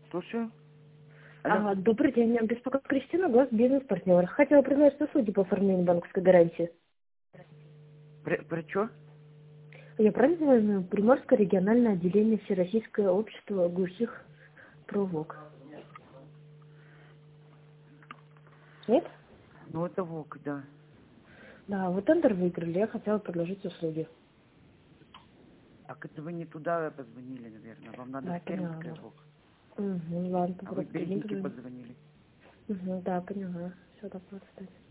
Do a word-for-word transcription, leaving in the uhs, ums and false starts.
Слушаю. А, добрый день, меня беспокоит Кристина, глаз бизнес-партнер. Хотела признать услуги по оформлению банковской гарантии. Про, про что? Я правильно знаю? Приморское региональное отделение Всероссийское общество глухих провок. Нет? Ну, это ВОК, да. Да, вы тендер выиграли, я хотела предложить услуги. Так, это вы не туда позвонили, наверное. Вам надо Да, в поняла. Пермское ВОК. Угу, ладно, А вы попробуйте один Березники позвонить. позвонили. Угу, да, поняла. Все, так вот, кстати.